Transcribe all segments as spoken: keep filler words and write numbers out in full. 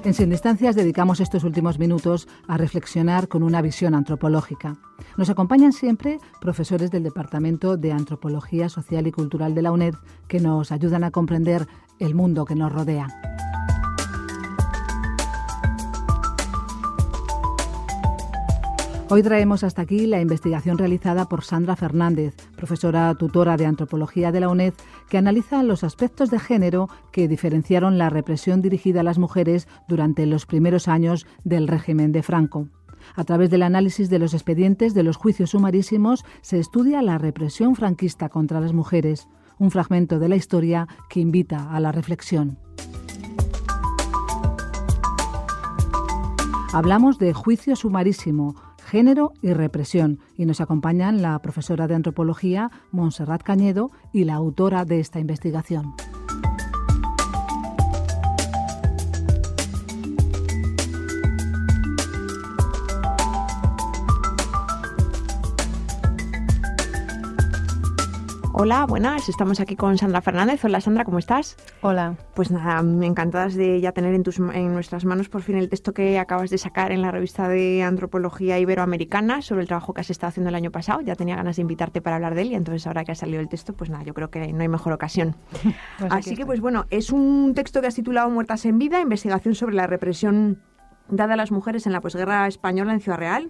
En Sin Distancias dedicamos estos últimos minutos a reflexionar con una visión antropológica. Nos acompañan siempre profesores del Departamento de Antropología Social y Cultural de la UNED que nos ayudan a comprender el mundo que nos rodea. Hoy traemos hasta aquí la investigación realizada por Sandra Fernández, profesora tutora de Antropología de la UNED, que analiza los aspectos de género que diferenciaron la represión dirigida a las mujeres durante los primeros años del régimen de Franco. A través del análisis de los expedientes de los juicios sumarísimos se estudia la represión franquista contra las mujeres, un fragmento de la historia que invita a la reflexión. Hablamos de juicio sumarísimo, género y represión, y nos acompañan la profesora de Antropología, Montserrat Cañedo, y la autora de esta investigación. Hola, buenas, estamos aquí con Sandra Fernández. Hola Sandra, ¿cómo estás? Hola. Pues nada, encantadas de ya tener en, tus, en nuestras manos por fin el texto que acabas de sacar en la revista de Antropología Iberoamericana sobre el trabajo que has estado haciendo el año pasado. Ya tenía ganas de invitarte para hablar de él y entonces ahora que ha salido el texto, pues nada, yo creo que no hay mejor ocasión. Pues Así que estoy. Pues bueno, es un texto que has titulado Muertas en vida, investigación sobre la represión dada a las mujeres en la posguerra española en Ciudad Real.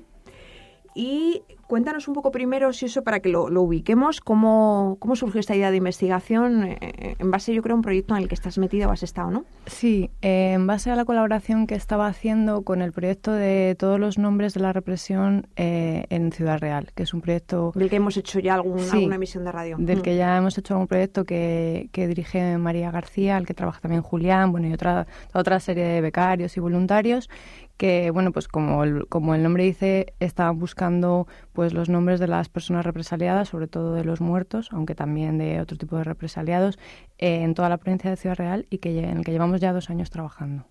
Y cuéntanos un poco primero, si eso, para que lo, lo ubiquemos, cómo, cómo surgió esta idea de investigación eh, en base, yo creo, a un proyecto en el que estás metida o has estado, ¿no? Sí, eh, en base a la colaboración que estaba haciendo con el proyecto de todos los nombres de la represión eh, en Ciudad Real, que es un proyecto... Del que hemos hecho ya algún, sí, alguna emisión de radio. Del mm. que ya hemos hecho un proyecto que, que dirige María García, al que trabaja también Julián, bueno, y otra, otra serie de becarios y voluntarios, que, bueno, pues como el, como el nombre dice, estaban buscando pues los nombres de las personas represaliadas, sobre todo de los muertos, aunque también de otro tipo de represaliados, eh, en toda la provincia de Ciudad Real y que en el que llevamos ya dos años trabajando.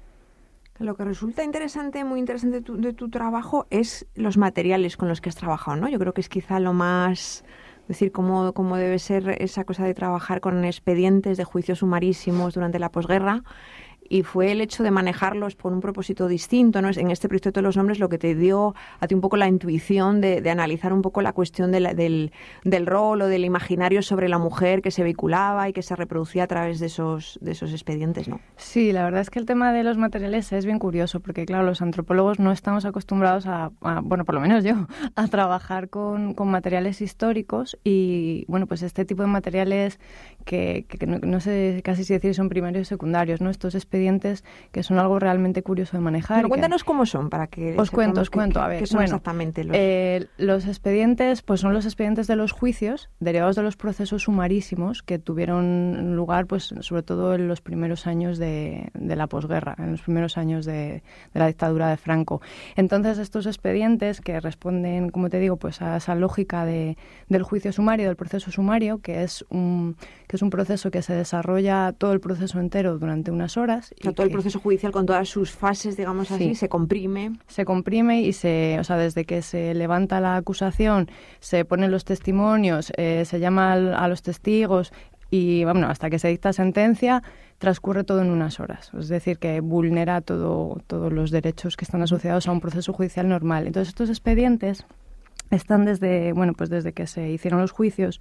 Lo que resulta interesante, muy interesante de tu, de tu trabajo es los materiales con los que has trabajado, ¿no? Yo creo que es quizá lo más... Es decir, cómo, cómo debe ser esa cosa de trabajar con expedientes de juicios sumarísimos durante la posguerra. Y fue el hecho de manejarlos por un propósito distinto, ¿no? En este proyecto de los nombres lo que te dio a ti un poco la intuición de, de analizar un poco la cuestión de la, del, del rol o del imaginario sobre la mujer que se vehiculaba y que se reproducía a través de esos, de esos expedientes, ¿no? Sí, la verdad es que el tema de los materiales es bien curioso porque, claro, los antropólogos no estamos acostumbrados a, a bueno, por lo menos yo, a trabajar con, con materiales históricos y, bueno, pues este tipo de materiales que, que no, no sé casi si decir son primarios y secundarios, ¿no? Estos expedientes que son algo realmente curioso de manejar. Pero cuéntanos que, cómo son, para que... Os cuento, os cuento. Que, a ver, ¿qué son bueno, exactamente los...? Eh, los expedientes, pues son los expedientes de los juicios derivados de los procesos sumarísimos que tuvieron lugar, pues sobre todo en los primeros años de, de la posguerra, en los primeros años de, de la dictadura de Franco. Entonces, estos expedientes que responden, como te digo, pues a esa lógica de, del juicio sumario, del proceso sumario, que es un que es un proceso que se desarrolla todo el proceso entero durante unas horas. O sea, todo el proceso judicial con todas sus fases, digamos así, sí, se comprime. Se comprime y se, o sea, desde que se levanta la acusación, se ponen los testimonios, eh, se llama al, a los testigos y, bueno, hasta que se dicta sentencia, transcurre todo en unas horas. Es decir, que vulnera todo, todos los derechos que están asociados a un proceso judicial normal. Entonces, estos expedientes están desde, bueno, pues desde que se hicieron los juicios.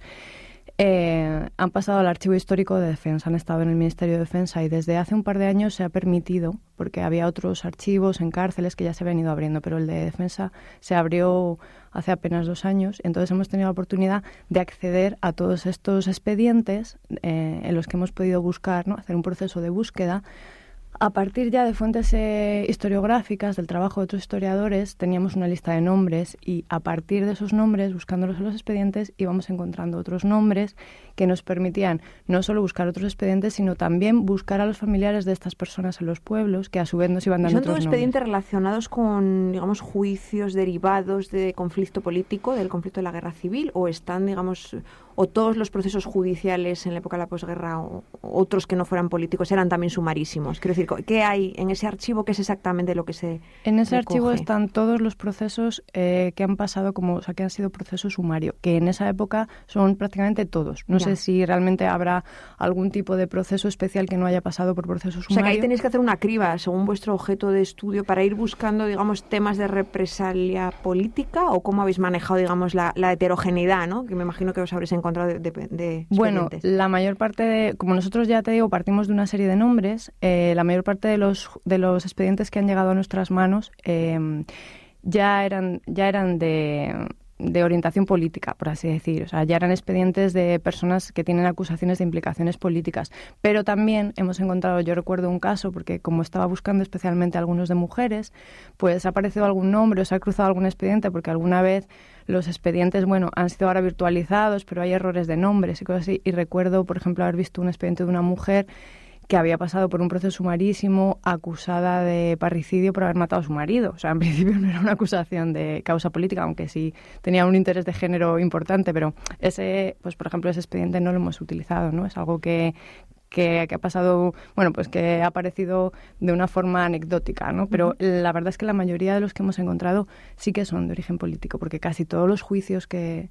Eh, han pasado al Archivo Histórico de Defensa, han estado en el Ministerio de Defensa y desde hace un par de años se ha permitido, porque había otros archivos en cárceles que ya se habían ido abriendo, pero el de Defensa se abrió hace apenas dos años, entonces hemos tenido la oportunidad de acceder a todos estos expedientes eh, en los que hemos podido buscar, ¿no? Hacer un proceso de búsqueda. A partir ya de fuentes eh, historiográficas, del trabajo de otros historiadores, teníamos una lista de nombres y a partir de esos nombres, buscándolos en los expedientes, íbamos encontrando otros nombres que nos permitían no solo buscar otros expedientes, sino también buscar a los familiares de estas personas en los pueblos, que a su vez nos iban dando otros nombres. ¿Son todos expedientes relacionados con, digamos, juicios derivados de conflicto político, del conflicto de la guerra civil, o están, digamos, o todos los procesos judiciales en la época de la posguerra, o otros que no fueran políticos, eran también sumarísimos? Quiero decir, decir, ¿qué hay en ese archivo? ¿Qué es exactamente lo que se En ese recoge? archivo están todos los procesos eh, que han pasado, como, o sea, que han sido procesos sumarios, que en esa época son prácticamente todos. No ya. sé si realmente habrá algún tipo de proceso especial que no haya pasado por proceso sumario. O sea, que ahí tenéis que hacer una criba según vuestro objeto de estudio para ir buscando, digamos, temas de represalia política, o cómo habéis manejado, digamos, la, la heterogeneidad, ¿no? Que me imagino que os habréis encontrado de, de, de Bueno, la mayor parte de, como nosotros ya te digo, partimos de una serie de nombres, eh, la mayor parte de los de los expedientes que han llegado a nuestras manos eh, ya eran ya eran de de orientación política, por así decir. O sea, ya eran expedientes de personas que tienen acusaciones de implicaciones políticas. Pero también hemos encontrado, yo recuerdo un caso, porque como estaba buscando especialmente algunos de mujeres, pues ha aparecido algún nombre o se ha cruzado algún expediente, porque alguna vez los expedientes, bueno, han sido ahora virtualizados, pero hay errores de nombres y cosas así. Y recuerdo, por ejemplo, haber visto un expediente de una mujer que había pasado por un proceso sumarísimo acusada de parricidio por haber matado a su marido. O sea, en principio no era una acusación de causa política, aunque sí tenía un interés de género importante, pero ese, pues por ejemplo, ese expediente no lo hemos utilizado, ¿no? Es algo que, que, que ha pasado, bueno, pues que ha aparecido de una forma anecdótica, ¿no? Pero uh-huh. la verdad es que la mayoría de los que hemos encontrado sí que son de origen político, porque casi todos los juicios que...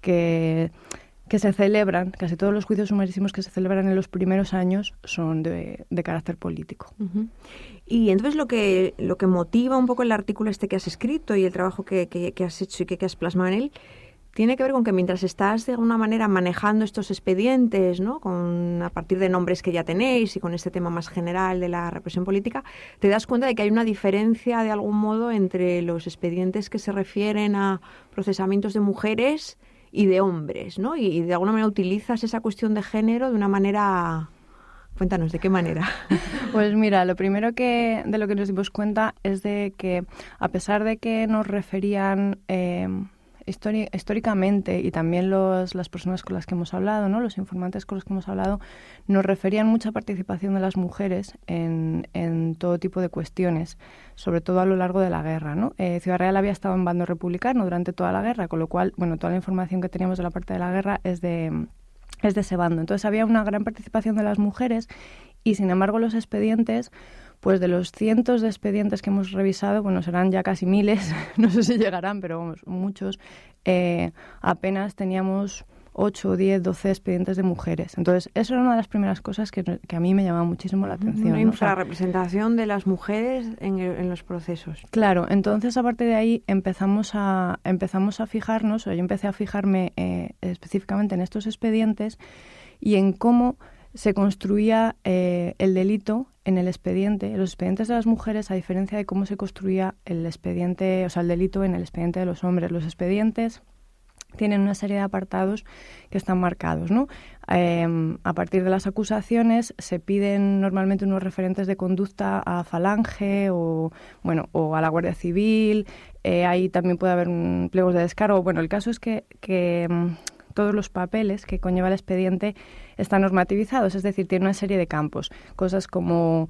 que que se celebran, casi todos los juicios sumarísimos que se celebran en los primeros años son de, de carácter político. Uh-huh. Y entonces lo que lo que motiva un poco el artículo este que has escrito y el trabajo que, que, que has hecho y que, que has plasmado en él, tiene que ver con que mientras estás de alguna manera manejando estos expedientes, ¿no? Con, a partir de nombres que ya tenéis y con este tema más general de la represión política, te das cuenta de que hay una diferencia de algún modo entre los expedientes que se refieren a procesamientos de mujeres y de hombres, ¿no? Y, y de alguna manera utilizas esa cuestión de género de una manera... Cuéntanos, ¿de qué manera? Pues mira, lo primero que de lo que nos dimos cuenta es de que, a pesar de que nos referían eh, histori- históricamente, y también los, las personas con las que hemos hablado, ¿no? Los informantes con los que hemos hablado, nos referían mucha participación de las mujeres en, en todo tipo de cuestiones, sobre todo a lo largo de la guerra, ¿no? Eh, Ciudad Real había estado en bando republicano durante toda la guerra, con lo cual, bueno, toda la información que teníamos de la parte de la guerra es de... es de ese bando. Entonces había una gran participación de las mujeres y, sin embargo, los expedientes, pues de los cientos de expedientes que hemos revisado, bueno, serán ya casi miles, no sé si llegarán, pero vamos, muchos, eh, apenas teníamos ocho, diez, doce expedientes de mujeres. Entonces, eso era una de las primeras cosas que, que a mí me llamaba muchísimo la atención. Una ¿no? infrarrepresentación o sea, de las mujeres en, el, en los procesos. Claro, entonces a partir de ahí empezamos a, empezamos a fijarnos, o yo empecé a fijarme eh, específicamente en estos expedientes y en cómo se construía eh, el delito en el expediente, los expedientes de las mujeres, a diferencia de cómo se construía el expediente, o sea, el delito en el expediente de los hombres. Los expedientes tienen una serie de apartados que están marcados, ¿no? Eh, a partir de las acusaciones se piden normalmente unos referentes de conducta a Falange o, bueno, o a la Guardia Civil. Eh, ahí también puede haber un pliegos de descargo. Bueno, el caso es que, que todos los papeles que conlleva el expediente están normativizados, es decir, tiene una serie de campos, cosas como...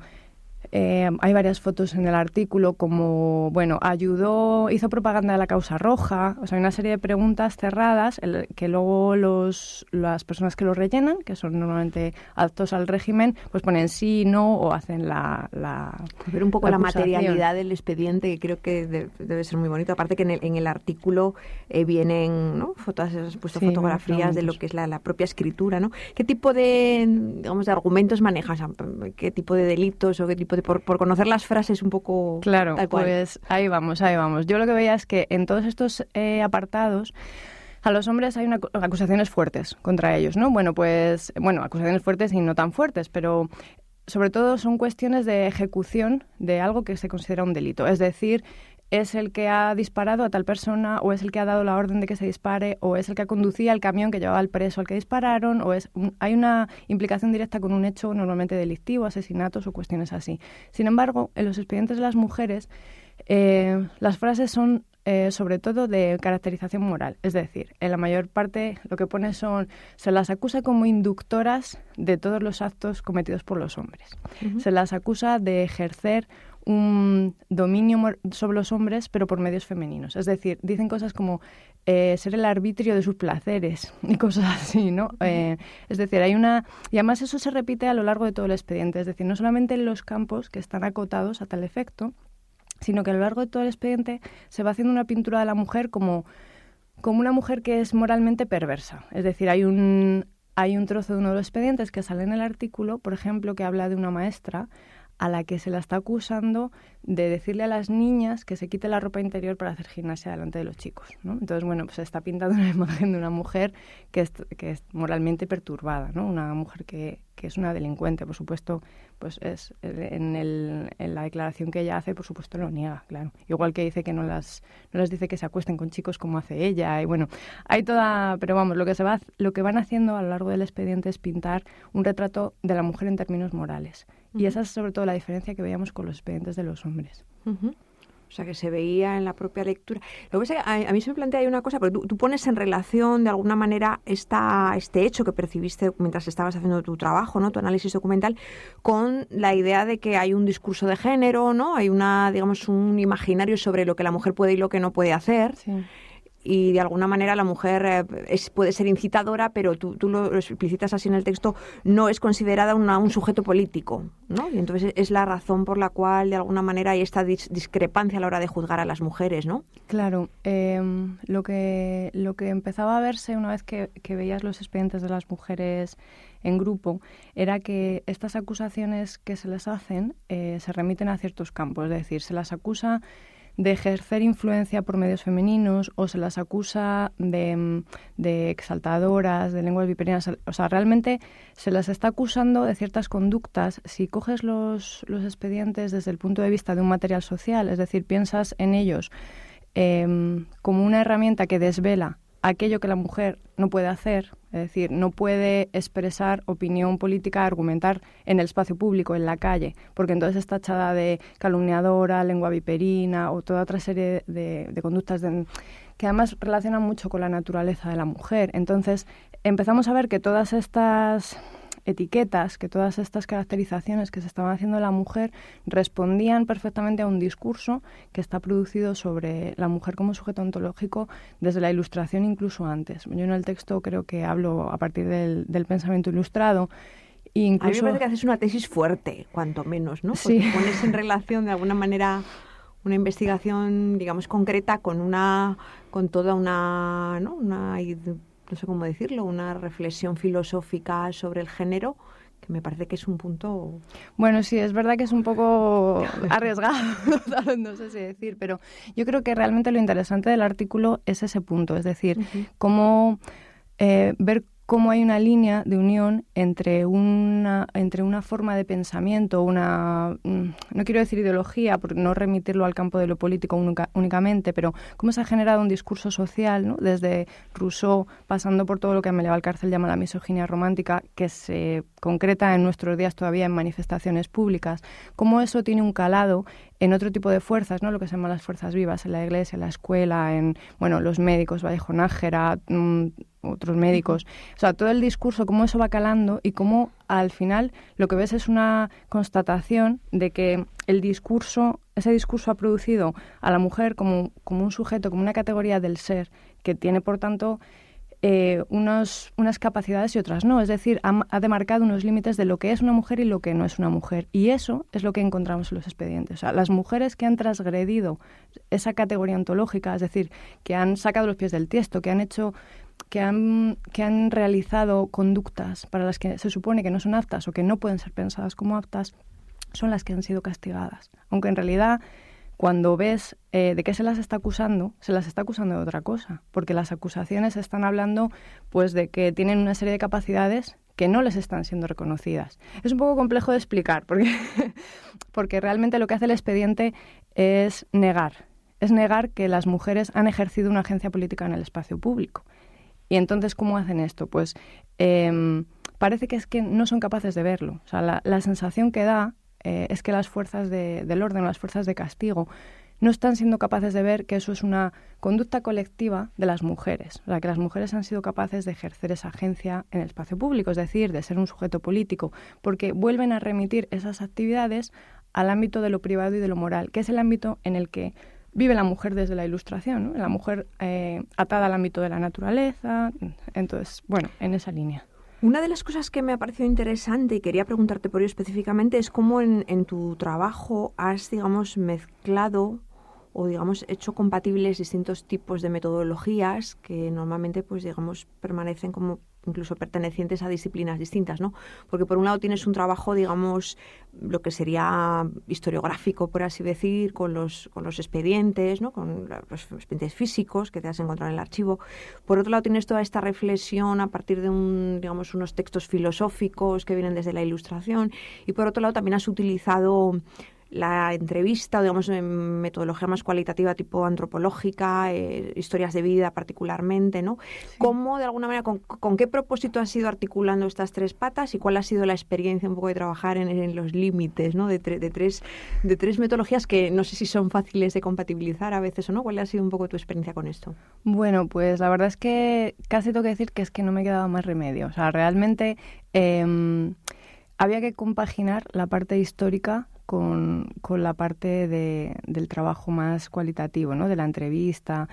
Eh, hay varias fotos en el artículo como, bueno, ayudó, hizo propaganda de la causa roja, o sea, hay una serie de preguntas cerradas el, que luego los, las personas que lo rellenan, que son normalmente adeptos al régimen, pues ponen sí, no o hacen la... la ver un poco la, la materialidad del expediente, que creo que de, debe ser muy bonito. Aparte que en el, en el artículo eh, vienen, ¿no? Fotos, has puesto sí, fotografías de lo que es la, la propia escritura, ¿no? ¿Qué tipo de, digamos, de argumentos manejas? ¿Qué tipo de delitos o qué tipo de Por, por conocer las frases un poco claro, tal cual? Pues ahí vamos, ahí vamos. Yo lo que veía es que en todos estos eh, apartados a los hombres hay una, acusaciones fuertes contra ellos, ¿no? Bueno, pues, bueno, acusaciones fuertes y no tan fuertes, pero sobre todo son cuestiones de ejecución de algo que se considera un delito. Es decir, es el que ha disparado a tal persona, o es el que ha dado la orden de que se dispare, o es el que conducía el camión que llevaba al preso al que dispararon, o es un, hay una implicación directa con un hecho normalmente delictivo, asesinatos o cuestiones así. Sin embargo, en los expedientes de las mujeres, eh, las frases son eh, sobre todo de caracterización moral. Es decir, en la mayor parte lo que pone son, se las acusa como inductoras de todos los actos cometidos por los hombres. Uh-huh. Se las acusa de ejercer un dominio sobre los hombres, pero por medios femeninos. Es decir, dicen cosas como eh, ser el arbitrio de sus placeres y cosas así, ¿no? Eh, es decir, hay una... Y además eso se repite a lo largo de todo el expediente. Es decir, no solamente en los campos que están acotados a tal efecto, sino que a lo largo de todo el expediente se va haciendo una pintura de la mujer como, como una mujer que es moralmente perversa. Es decir, hay un, hay un trozo de uno de los expedientes que sale en el artículo, por ejemplo, que habla de una maestra a la que se la está acusando de decirle a las niñas que se quite la ropa interior para hacer gimnasia delante de los chicos, ¿no? Entonces, bueno, pues se está pintando una imagen de una mujer que es, que es moralmente perturbada, ¿no? Una mujer que, que es una delincuente, por supuesto, pues es en, el, en la declaración que ella hace, por supuesto, lo niega, claro. Igual que dice que no las, no les dice que se acuesten con chicos como hace ella, y bueno, hay toda... Pero vamos, lo que, se va, lo que van haciendo a lo largo del expediente es pintar un retrato de la mujer en términos morales. Y esa es sobre todo la diferencia que veíamos con los expedientes de los hombres. Uh-huh. O sea, que se veía en la propia lectura. Lo que pasa es que a, a mí se me plantea ahí una cosa, porque tú, tú pones en relación, de alguna manera, esta, este hecho que percibiste mientras estabas haciendo tu trabajo, ¿no? Tu análisis documental, con la idea de que hay un discurso de género, ¿no? Hay una, digamos, un imaginario sobre lo que la mujer puede y lo que no puede hacer. Sí. Y de alguna manera la mujer eh, es, puede ser incitadora, pero tú, tú lo explicitas así en el texto, no es considerada una, un sujeto político, ¿no? Y entonces es la razón por la cual de alguna manera hay esta dis- discrepancia a la hora de juzgar a las mujeres, ¿no? Claro, eh, lo que lo que empezaba a verse una vez que, que veías los expedientes de las mujeres en grupo era que estas acusaciones que se les hacen eh, se remiten a ciertos campos, es decir, se las acusa de ejercer influencia por medios femeninos o se las acusa de, de exaltadoras, de lenguas viperinas. O sea, realmente se las está acusando de ciertas conductas. Si coges los, los expedientes desde el punto de vista de un material social, es decir, piensas en ellos eh, como una herramienta que desvela aquello que la mujer no puede hacer, es decir, no puede expresar opinión política, argumentar en el espacio público, en la calle, porque entonces está tachada de calumniadora, lengua viperina o toda otra serie de, de conductas de, que además relacionan mucho con la naturaleza de la mujer. Entonces empezamos a ver que todas estas etiquetas, que todas estas caracterizaciones que se estaban haciendo de la mujer respondían perfectamente a un discurso que está producido sobre la mujer como sujeto ontológico desde la Ilustración, incluso antes. Yo en el texto creo que hablo a partir del, del pensamiento ilustrado. Incluso... A mí me parece que haces una tesis fuerte, cuanto menos, ¿no? Porque sí. pones en relación de alguna manera una investigación, digamos, concreta con una, con toda una, ¿no? Una no sé cómo decirlo, una reflexión filosófica sobre el género, que me parece que es un punto... Bueno, sí, es verdad que es un poco arriesgado, no sé si decir, pero yo creo que realmente lo interesante del artículo es ese punto, es decir, uh-huh. cómo eh, ver cómo hay una línea de unión entre una, entre una forma de pensamiento, una, no quiero decir ideología, por no remitirlo al campo de lo político única, únicamente, pero cómo se ha generado un discurso social, ¿no? Desde Rousseau, pasando por todo lo que Amelia Valcárcel llama la misoginia romántica, que se concreta en nuestros días todavía en manifestaciones públicas, cómo eso tiene un calado en otro tipo de fuerzas, ¿no? Lo que se llaman las fuerzas vivas, en la iglesia, en la escuela, en bueno, los médicos, Vallejo Nájera, mmm, otros médicos. O sea, todo el discurso, cómo eso va calando y cómo al final lo que ves es una constatación de que el discurso, ese discurso ha producido a la mujer como, como un sujeto, como una categoría del ser que tiene, por tanto, eh, unos, unas capacidades y otras no. Es decir, ha, ha demarcado unos límites de lo que es una mujer y lo que no es una mujer. Y eso es lo que encontramos en los expedientes. O sea, las mujeres que han transgredido esa categoría ontológica, es decir, que han sacado los pies del tiesto, que han hecho... Que han, que han realizado conductas para las que se supone que no son aptas o que no pueden ser pensadas como aptas, son las que han sido castigadas. Aunque en realidad, cuando ves eh, de qué se las está acusando, se las está acusando de otra cosa, porque las acusaciones están hablando pues de que tienen una serie de capacidades que no les están siendo reconocidas. Es un poco complejo de explicar, porque, porque realmente lo que hace el expediente es negar, es negar que las mujeres han ejercido una agencia política en el espacio público. Y entonces, ¿cómo hacen esto? Pues eh, parece que es que no son capaces de verlo. O sea, la, la sensación que da eh, es que las fuerzas de, del orden, las fuerzas de castigo, no están siendo capaces de ver que eso es una conducta colectiva de las mujeres. O sea, que las mujeres han sido capaces de ejercer esa agencia en el espacio público, es decir, de ser un sujeto político, porque vuelven a remitir esas actividades al ámbito de lo privado y de lo moral, que es el ámbito en el que vive la mujer desde la Ilustración, ¿no? La mujer eh, atada al ámbito de la naturaleza. Entonces, bueno, en esa línea. Una de las cosas que me ha parecido interesante y quería preguntarte por ello específicamente es cómo en, en tu trabajo has, digamos, mezclado o, digamos, hecho compatibles distintos tipos de metodologías que normalmente, pues, digamos, permanecen como incluso pertenecientes a disciplinas distintas, ¿no? Porque por un lado tienes un trabajo, digamos, lo que sería historiográfico, por así decir, con los con los expedientes, ¿no? Con los expedientes físicos que te has encontrado en el archivo. Por otro lado tienes toda esta reflexión a partir de un, digamos, unos textos filosóficos que vienen desde la Ilustración, y por otro lado también has utilizado la entrevista, digamos, en metodología más cualitativa tipo antropológica, eh, historias de vida particularmente, ¿no? Sí. ¿Cómo, de alguna manera, con, con qué propósito has ido articulando estas tres patas y cuál ha sido la experiencia un poco de trabajar en, en los límites, ¿no? de, tre, de, tres, de tres metodologías que no sé si son fáciles de compatibilizar a veces o no? ¿Cuál ha sido un poco tu experiencia con esto? Bueno, pues la verdad es que casi tengo que decir que es que no me quedaba más remedio. O sea, realmente eh, había que compaginar la parte histórica Con, con la parte de, del trabajo más cualitativo, ¿no? De la entrevista.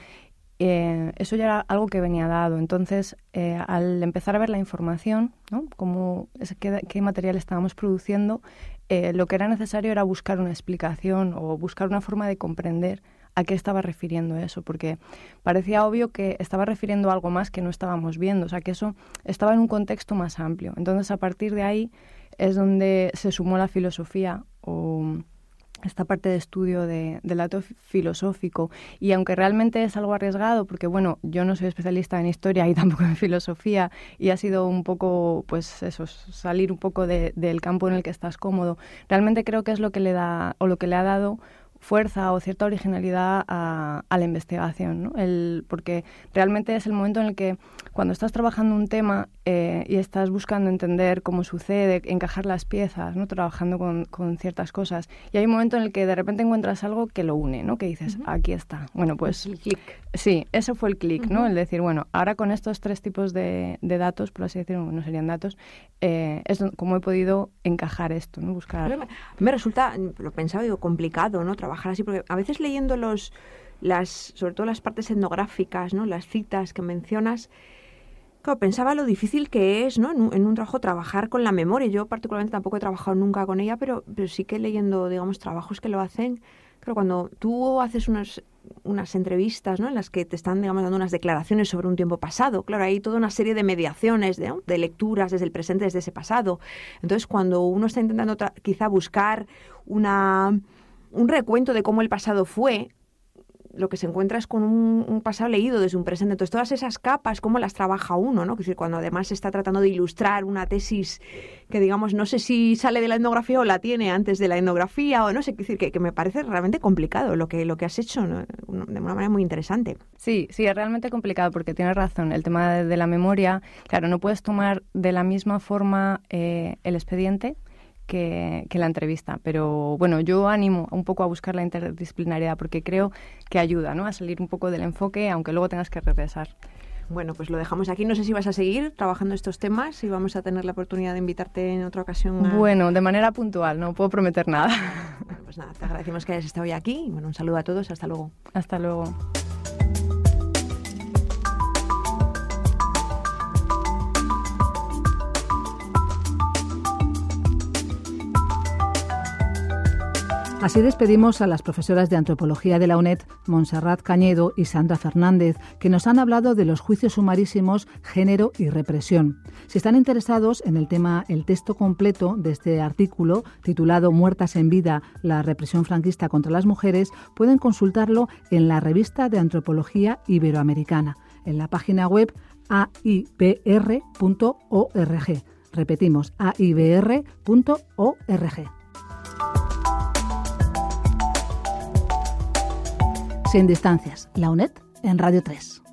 Eh, eso ya era algo que venía dado. Entonces, eh, al empezar a ver la información, ¿no? Cómo, qué, qué material estábamos produciendo, eh, lo que era necesario era buscar una explicación o buscar una forma de comprender a qué estaba refiriendo eso, porque parecía obvio que estaba refiriendo a algo más que no estábamos viendo, o sea, que eso estaba en un contexto más amplio. Entonces, a partir de ahí es donde se sumó la filosofía o esta parte de estudio de, del dato filosófico. Y aunque realmente es algo arriesgado, porque bueno, yo no soy especialista en historia y tampoco en filosofía, y ha sido un poco, pues eso, salir un poco de, del campo en el que estás cómodo, realmente creo que es lo que le da, o lo que le ha dado fuerza o cierta originalidad a, a la investigación, ¿no? El, porque realmente es el momento en el que cuando estás trabajando un tema eh, y estás buscando entender cómo sucede, encajar las piezas, ¿no? Trabajando con, con ciertas cosas, y hay un momento en el que de repente encuentras algo que lo une, ¿no? Que dices, uh-huh. aquí está. Bueno, pues el clic. Sí, eso fue el clic, uh-huh. ¿no? El decir, bueno, ahora con estos tres tipos de, de datos, por así decirlo, no serían datos, eh, es como he podido encajar esto, ¿no? Buscar. Me, me resulta, lo pensaba, digo, complicado, ¿no? Trabajar así, porque a veces leyendo los, las, sobre todo las partes etnográficas, ¿no? Las citas que mencionas, claro, pensaba lo difícil que es, ¿no? En un, en un trabajo trabajar con la memoria. Yo particularmente tampoco he trabajado nunca con ella, pero, pero sí que leyendo, digamos, trabajos que lo hacen. Claro, cuando tú haces unos, unas entrevistas, ¿no? En las que te están, digamos, dando unas declaraciones sobre un tiempo pasado, claro, hay toda una serie de mediaciones, de, ¿no? de lecturas desde el presente, desde ese pasado. Entonces, cuando uno está intentando tra- quizá buscar una, un recuento de cómo el pasado fue, lo que se encuentra es con un, un pasado leído desde un presente. Entonces, todas esas capas, ¿cómo las trabaja uno, ¿no? Es decir, cuando además se está tratando de ilustrar una tesis que, digamos, no sé si sale de la etnografía o la tiene antes de la etnografía, o no sé, es decir, que, que me parece realmente complicado lo que, lo que has hecho, ¿no? De una manera muy interesante. Sí, sí, es realmente complicado porque tienes razón. El tema de, de la memoria, claro, no puedes tomar de la misma forma eh, el expediente Que, que la entrevista, pero bueno, yo animo un poco a buscar la interdisciplinariedad porque creo que ayuda, ¿no? A salir un poco del enfoque, aunque luego tengas que regresar. Bueno, pues lo dejamos aquí. No sé si vas a seguir trabajando estos temas y vamos a tener la oportunidad de invitarte en otra ocasión. A... Bueno, de manera puntual, no puedo prometer nada. Bueno, pues nada, te agradecemos que hayas estado hoy aquí y bueno, un saludo a todos, hasta luego. Hasta luego. Así despedimos a las profesoras de Antropología de la UNED, Montserrat Cañedo y Sandra Fernández, que nos han hablado de los juicios sumarísimos, género y represión. Si están interesados en el tema, el texto completo de este artículo, titulado Muertas en vida, la represión franquista contra las mujeres, pueden consultarlo en la Revista de Antropología Iberoamericana, en la página web a i b r punto org. Repetimos, a i b r punto org. Sin distancias, la UNED en Radio tres.